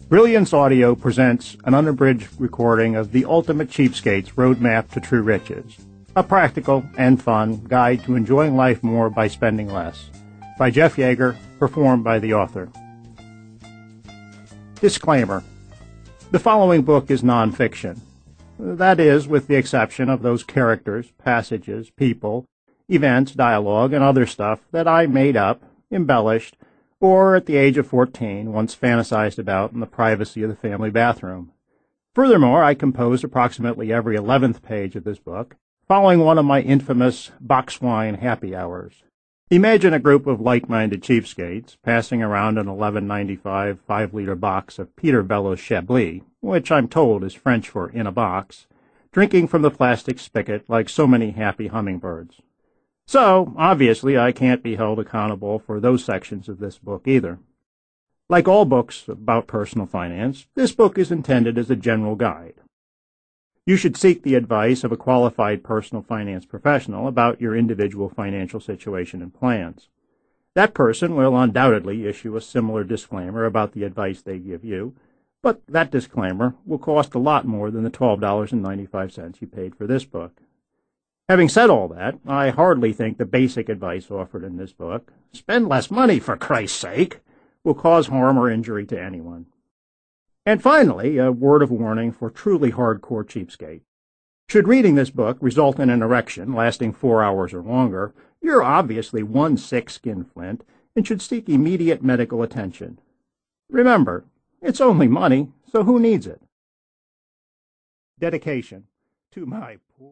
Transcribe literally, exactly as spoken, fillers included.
Brilliance Audio presents an unabridged recording of The Ultimate Cheapskate's Roadmap to True Riches, a practical and fun guide to enjoying life more by spending less, by Jeff Yeager, performed by the author. Disclaimer: the following book is nonfiction. That is, with the exception of those characters, passages, people, events, dialogue, and other stuff that I made up, embellished, or at the age of fourteen once fantasized about in the privacy of the family bathroom. Furthermore, I composed approximately every eleventh page of this book, following one of my infamous box wine happy hours. Imagine a group of like-minded cheapskates passing around an eleven ninety-five five-liter box of Peterbellow's Chablis, which I'm told is French for in a box, drinking from the plastic spigot like so many happy hummingbirds. So, obviously, I can't be held accountable for those sections of this book either. Like all books about personal finance, this book is intended as a general guide. You should seek the advice of a qualified personal finance professional about your individual financial situation and plans. That person will undoubtedly issue a similar disclaimer about the advice they give you, but that disclaimer will cost a lot more than the twelve dollars and ninety-five cents you paid for this book. Having said all that, I hardly think the basic advice offered in this book, spend less money for Christ's sake, will cause harm or injury to anyone. And finally, a word of warning for truly hardcore cheapskate. Should reading this book result in an erection lasting four hours or longer, you're obviously one sick skinflint and should seek immediate medical attention. Remember, it's only money, so who needs it? Dedication to my poor